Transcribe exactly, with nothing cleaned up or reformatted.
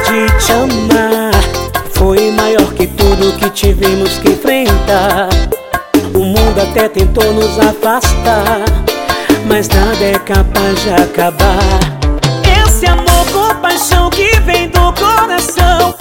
de te amar foi maior que tudo que tivemos que enfrentar. O mundo até tentou nos afastar, mas nada é capaz de acabar. Esse amor com paixão que vem do coração